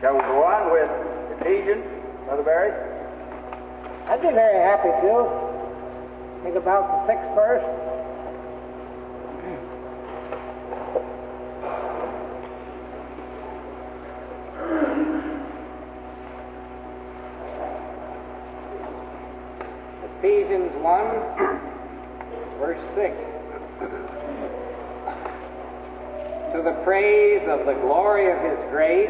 Shall we go on with Ephesians, Brother Barry? I'd be very happy to. Think about the 6th verse. Ephesians 1, verse 6. To the praise of the glory of His grace,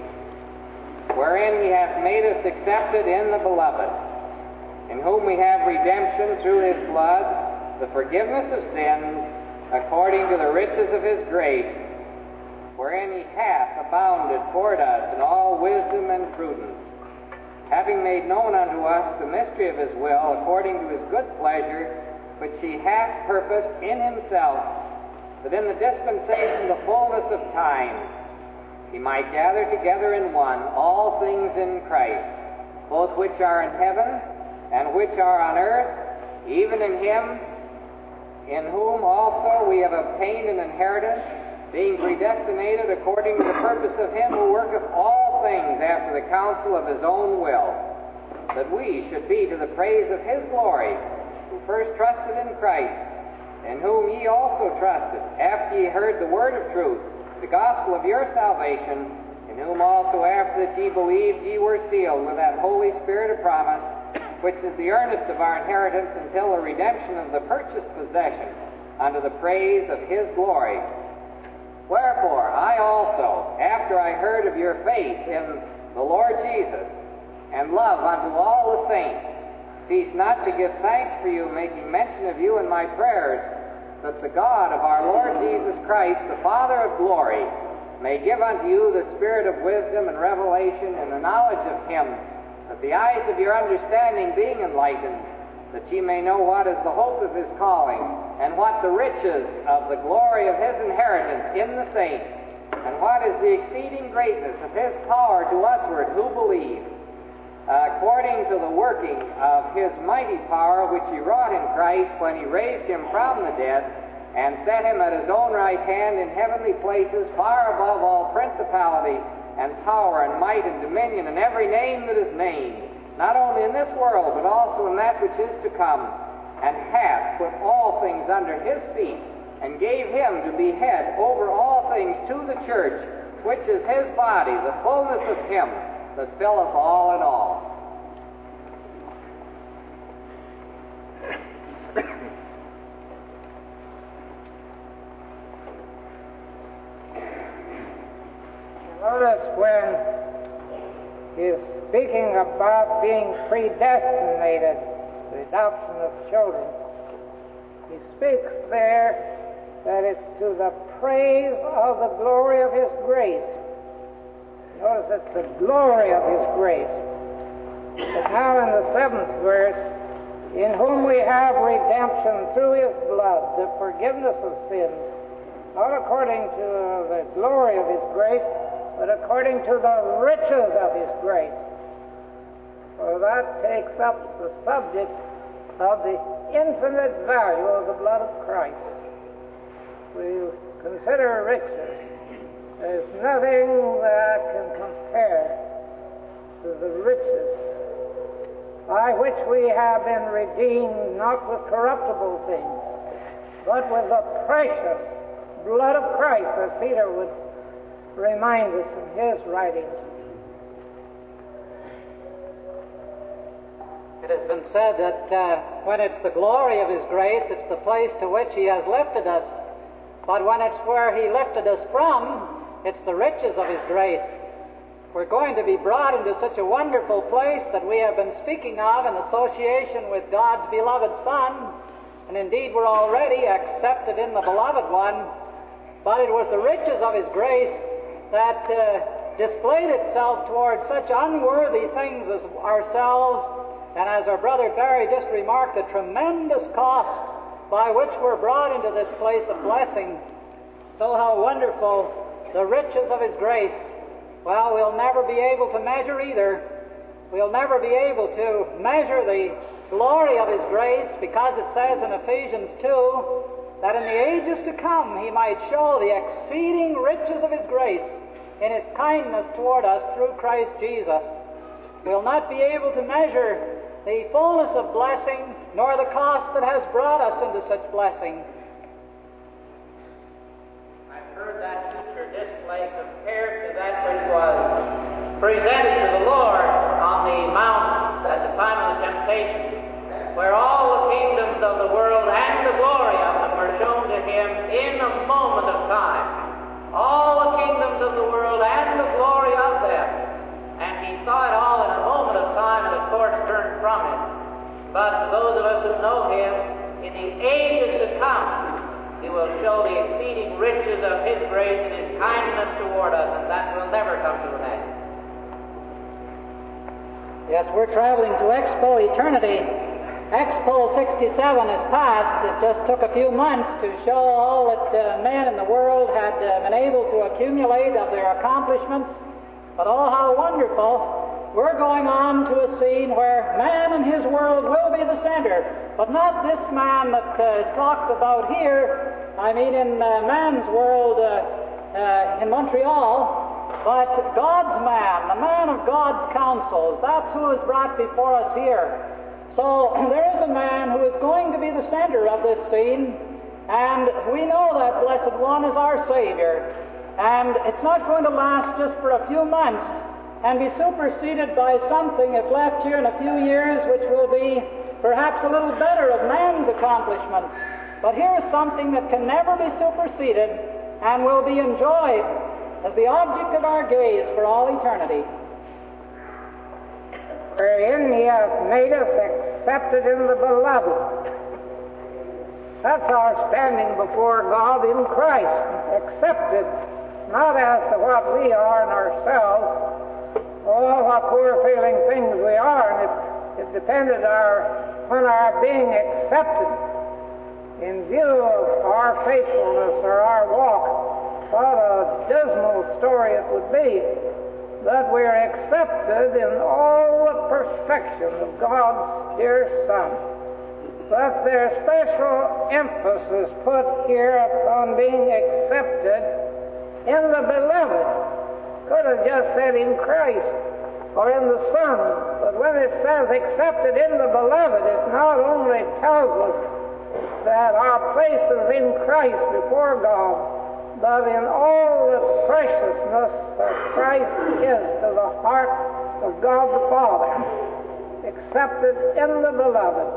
wherein He hath made us accepted in the Beloved, in whom we have redemption through His blood, the forgiveness of sins, according to the riches of His grace, wherein He hath abounded toward us in all wisdom and prudence, having made known unto us the mystery of His will, according to His good pleasure, which He hath purposed in Himself, that in the dispensation of the fullness of times He might gather together in one all things in Christ, both which are in heaven and which are on earth, even in Him, in whom also we have obtained an inheritance, being predestinated according to the purpose of Him who worketh all things after the counsel of His own will, that we should be to the praise of His glory, who first trusted in Christ, in whom ye also trusted, after ye heard the word of truth, the gospel of your salvation, in whom also after that ye believed ye were sealed with that Holy Spirit of promise, which is the earnest of our inheritance until the redemption of the purchased possession, unto the praise of His glory. Wherefore I also, after I heard of your faith in the Lord Jesus, and love unto all the saints, cease not to give thanks for you, making mention of you in my prayers, that the God of our Lord Jesus Christ, the Father of glory, may give unto you the spirit of wisdom and revelation in the knowledge of Him, that the eyes of your understanding being enlightened, that ye may know what is the hope of His calling, and what the riches of the glory of His inheritance in the saints, and what is the exceeding greatness of His power to usward who believe, according to the working of His mighty power which He wrought in Christ when He raised Him from the dead, and set Him at His own right hand in heavenly places, far above all principality and power and might and dominion, and every name that is named, not only in this world, but also in that which is to come, and hath put all things under His feet, and gave Him to be head over all things to the church, which is His body, the fullness of Him that filleth all in all. Notice when He's speaking about being predestinated, the adoption of children, He speaks there that it's to the praise of the glory of His grace. Notice it's the glory of His grace. But now in the 7th verse, in whom we have redemption through His blood, the forgiveness of sins, not according to the glory of His grace, but according to the riches of His grace. For that takes up the subject of the infinite value of the blood of Christ. We consider riches. There's nothing that can compare to the riches by which we have been redeemed, not with corruptible things, but with the precious blood of Christ, as Peter would remind us in his writings. It has been said that when it's the glory of His grace, it's the place to which He has lifted us. But when it's where He lifted us from, it's the riches of His grace. We're going to be brought into such a wonderful place that we have been speaking of in association with God's beloved Son, and indeed we're already accepted in the Beloved One, but it was the riches of His grace that displayed itself towards such unworthy things as ourselves, and as our brother Barry just remarked, the tremendous cost by which we're brought into this place of blessing. So how wonderful the riches of His grace. Well, we'll never be able to measure either. We'll never be able to measure the glory of His grace, because it says in Ephesians 2 that in the ages to come He might show the exceeding riches of His grace in His kindness toward us through Christ Jesus. We'll not be able to measure the fullness of blessing, nor the cost that has brought us into such blessing. I've heard that future display compared to that which was presented to the Lord on the mount at the time of the temptation, where all the kingdoms of the world and the glory of them were shown to Him in a moment of time. All the kingdoms of the world and the glory of them. And He saw it all in a moment of time and of course turned from it. But to those of us who know Him, in the ages to come, He will show the exceeding riches of His grace and His kindness toward us, and that will never come to an end. Yes, we're traveling to Expo Eternity. Expo 67 is past. It just took a few months to show all that men in the world had been able to accumulate of their accomplishments. But oh, how wonderful. We're going on to a scene where man and his world will be the center. But not this man that is talked about here, I mean in man's world in Montreal, but God's man, the man of God's counsels. That's who is brought before us here. So there is a man who is going to be the center of this scene, and we know that Blessed One is our Savior. And it's not going to last just for a few months and be superseded by something, if left here in a few years, which will be perhaps a little better of man's accomplishment. But here is something that can never be superseded and will be enjoyed as the object of our gaze for all eternity. Wherein He hath made us accepted in the Beloved. That's our standing before God in Christ, accepted, not as to what we are in ourselves, or what poor feeling things we are, and it depended on our being accepted in view of our faithfulness or our walk. What a dismal story it would be. That we are accepted in all the perfection of God's dear Son. But there's special emphasis put here upon being accepted in the Beloved. Could have just said in Christ or in the Son. But when it says accepted in the Beloved, it not only tells us that our place is in Christ before God, but in all the preciousness that Christ is to the heart of God the Father, accepted in the Beloved.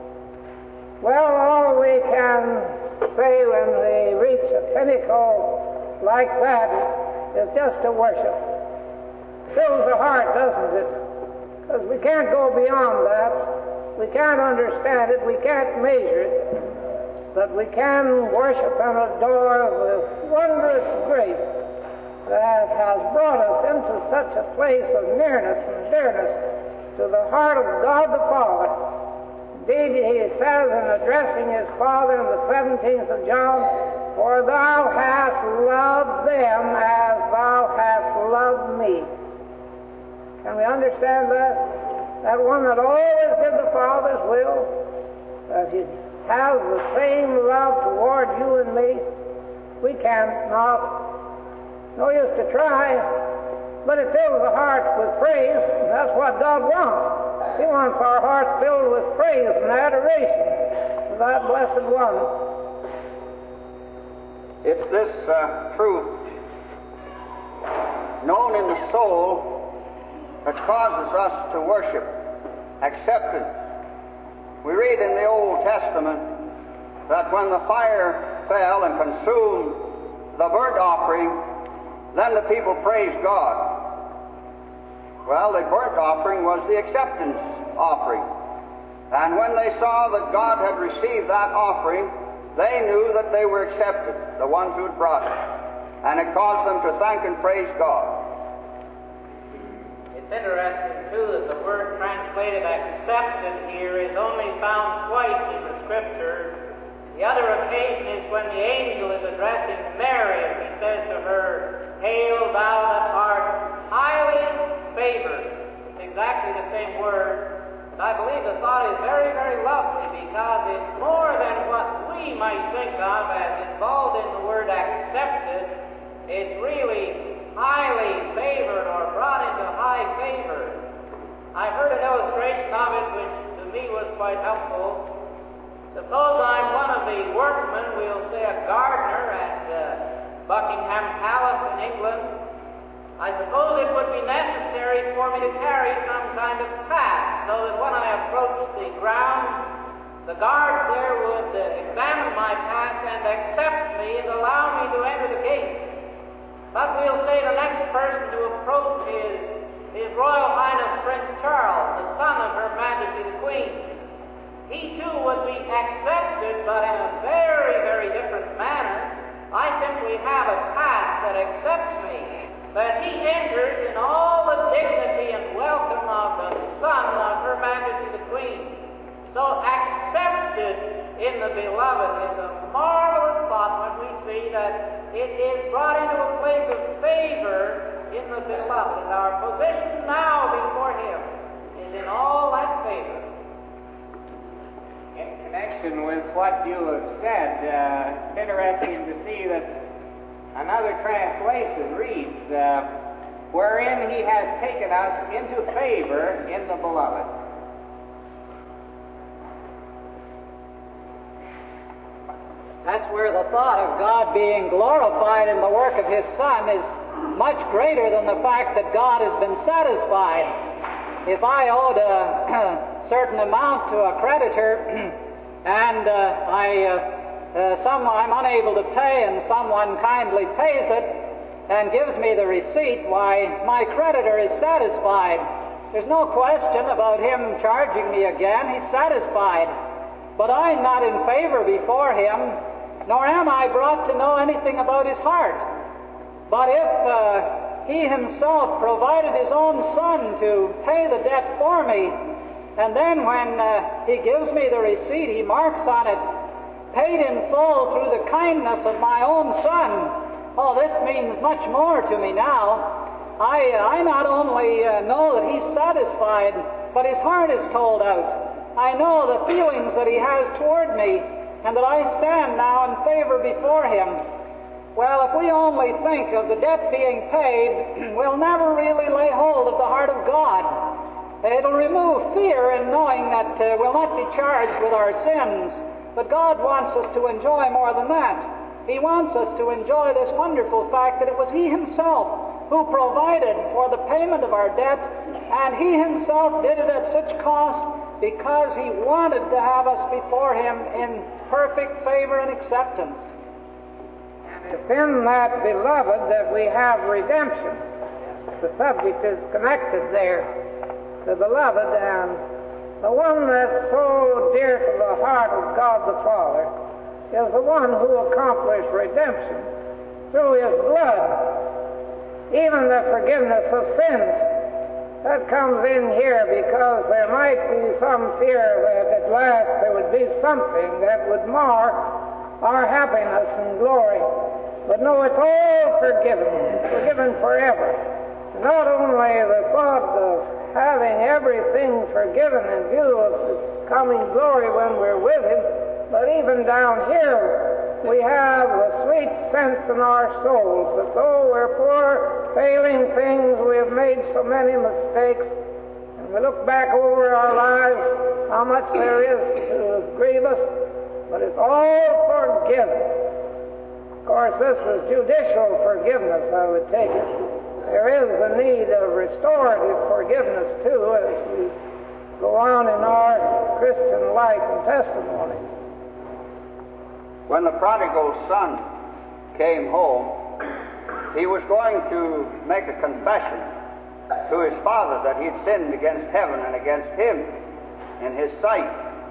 Well, all we can say when we reach a pinnacle like that is just to worship. Fills the heart, doesn't it? Because we can't go beyond that. We can't understand it. We can't measure it. But we can worship and adore the wondrous grace that has brought us into such a place of nearness and dearness to the heart of God the Father. Indeed, He says in addressing His Father in the 17th of John, "For Thou hast loved them as Thou hast loved me." Can we understand that? That one that always did the Father's will, that He has the same love toward you and me. We can't not. No use to try. But it fills the heart with praise, and that's what God wants. He wants our hearts filled with praise and adoration to that Blessed One. It's this truth known in the soul that causes us to worship, acceptance. We read in the Old Testament that when the fire fell and consumed the burnt offering, then the people praised God. Well, the burnt offering was the acceptance offering. And when they saw that God had received that offering, they knew that they were accepted, the ones who had brought it. And it caused them to thank and praise God. It's interesting, too, that the word translated accepted here is only found twice in the Scriptures. The other occasion is when the angel is addressing Mary, and he says to her, "Hail, thou that art highly favored." It's exactly the same word. But I believe the thought is very, very lovely, because it's more than what we might think of as involved in the word accepted. It's really highly favored or brought into high favor. I heard an illustration of it which to me was quite helpful. Suppose I'm one of the workmen, we'll say a gardener at Buckingham Palace in England. I suppose it would be necessary for me to carry some kind of pass, so that when I approached the grounds, the guards there would examine my pass and accept me and allow me to enter the gate. But we'll say the next person to approach is His Royal Highness Prince Charles, the son of Her Majesty the Queen. He too would be accepted, but in a very, very different manner. I simply have a pass that accepts me, that he enters in all the dignity and welcome of the son of Her Majesty the Queen. So accepted in the Beloved is a marvelous thought when we see that it is brought into a place of favor in the Beloved. And our position now before Him is in all that favor. In connection with what you have said, it's interesting to see that another translation reads, wherein He has taken us into favor in the Beloved. That's where the thought of God being glorified in the work of His Son is much greater than the fact that God has been satisfied. If I owed a certain amount to a creditor and I'm unable to pay and someone kindly pays it and gives me the receipt, why, my creditor is satisfied. There's no question about him charging me again. He's satisfied. But I'm not in favor before him, nor am I brought to know anything about his heart. But if he himself provided his own Son to pay the debt for me, and then when he gives me the receipt, he marks on it, paid in full through the kindness of my own Son, oh, this means much more to me now. I not only know that he's satisfied, but his heart is told out. I know the feelings that he has toward me, and that I stand now in favor before him. Well, if we only think of the debt being paid, we'll never really lay hold of the heart of God. It'll remove fear in knowing that we'll not be charged with our sins. But God wants us to enjoy more than that. He wants us to enjoy this wonderful fact that it was He Himself who provided for the payment of our debt, and He Himself did it at such cost because He wanted to have us before Him in perfect favor and acceptance. And it's in that Beloved that we have redemption. The subject is connected there. The Beloved, and the one that's so dear to the heart of God the Father is the one who accomplished redemption through His blood. Even the forgiveness of sins, that comes in here because there might be some fear that at last there would be something that would mar our happiness and glory. But no, it's all forgiven. It's forgiven forever. Not only the thought of having everything forgiven in view of His coming glory when we're with Him, but even down here we have a sweet sense in our souls that though we're poor, failing things, we have made so many mistakes, and we look back over our lives, how much there is to grieve us, but it's all forgiven. Of course, this was judicial forgiveness, I would take it. There is the need of restorative forgiveness, too, as we go on in our Christian life and testimony. When the prodigal son came home, he was going to make a confession to his father that he had sinned against heaven and against him in his sight.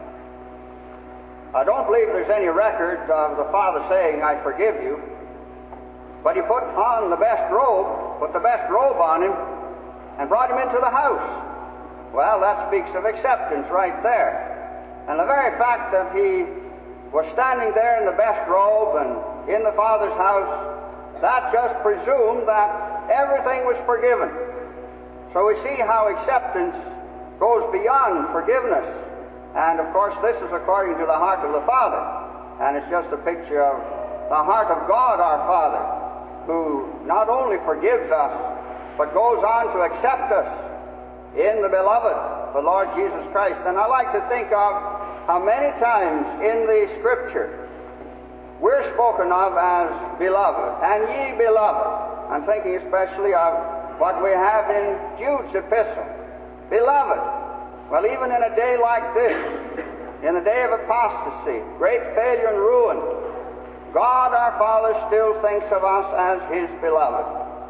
I don't believe there's any record of the father saying, "I forgive you." But he put on the best robe, put the best robe on him, and brought him into the house. Well, that speaks of acceptance right there. And the very fact that he was standing there in the best robe and in the Father's house, that just presumed that everything was forgiven. So we see how acceptance goes beyond forgiveness. And of course, this is according to the heart of the Father. And it's just a picture of the heart of God our Father. who not only forgives us, but goes on to accept us in the beloved, the Lord Jesus Christ. And I like to think of how many times in the Scripture we're spoken of as beloved, and ye beloved. I'm thinking especially of what we have in Jude's epistle. Beloved. Well, even in a day like this, in a day of apostasy, great failure and ruin, God our Father still thinks of us as His beloved.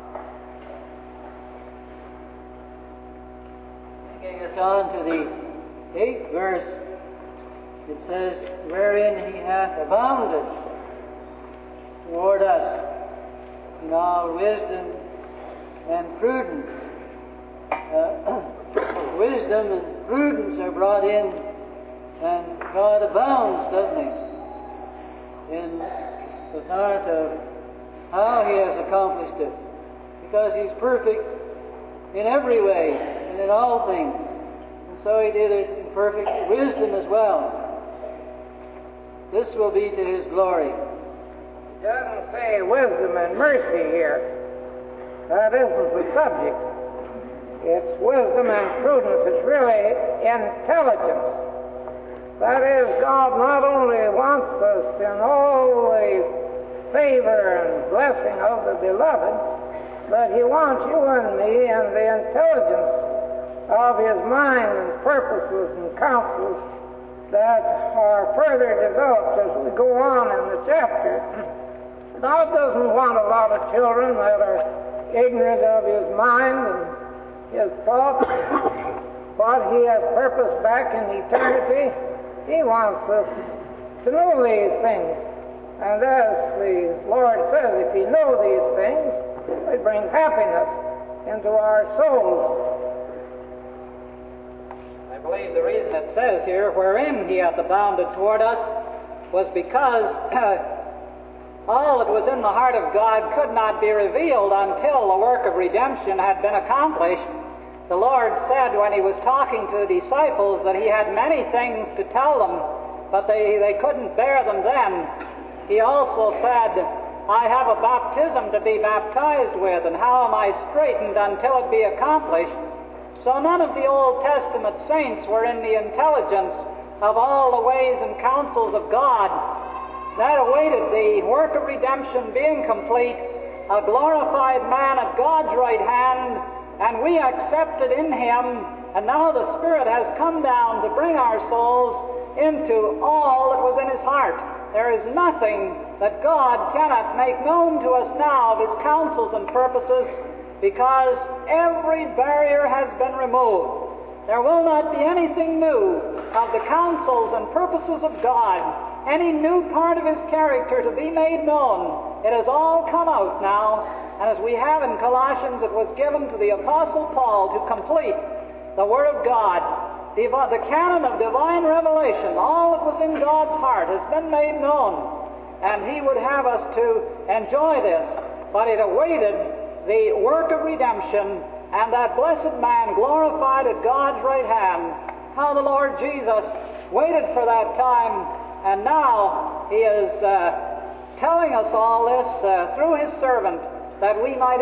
Taking us on to the 8th verse, it says, wherein He hath abounded toward us in all wisdom and prudence. Wisdom and prudence are brought in, and God abounds, doesn't He, in the thought of how He has accomplished it, because He's perfect in every way and in all things, and so He did it in perfect wisdom as well. This will be to His glory. It doesn't say wisdom and mercy here. That isn't the subject. It's wisdom and prudence. It's really intelligence. That is, God not only wants us in all the favor and blessing of the beloved, but He wants you and me in the intelligence of His mind and purposes and counsels that are further developed as we go on in the chapter. God doesn't want a lot of children that are ignorant of His mind and His thoughts, what He has purposed back in eternity. He wants us to know these things. And as the Lord says, if you know these things, it brings happiness into our souls. I believe the reason it says here, wherein He hath abounded toward us, was because all that was in the heart of God could not be revealed until the work of redemption had been accomplished. The Lord said when He was talking to the disciples that He had many things to tell them, but they couldn't bear them then. He also said, I have a baptism to be baptized with, and how am I straitened until it be accomplished? So none of the Old Testament saints were in the intelligence of all the ways and counsels of God. That awaited the work of redemption being complete, a glorified man at God's right hand, and we accepted in Him, and now the Spirit has come down to bring our souls into all that was in His heart. There is nothing that God cannot make known to us now of His counsels and purposes, because every barrier has been removed. There will not be anything new of the counsels and purposes of God, any new part of His character to be made known. It has all come out now, and as we have in Colossians, it was given to the Apostle Paul to complete the Word of God. The canon of divine revelation, all that was in God's heart, has been made known, and He would have us to enjoy this, but it awaited the work of redemption and that blessed man glorified at God's right hand. How the Lord Jesus waited for that time, and now He is telling us all this through His servant, that we might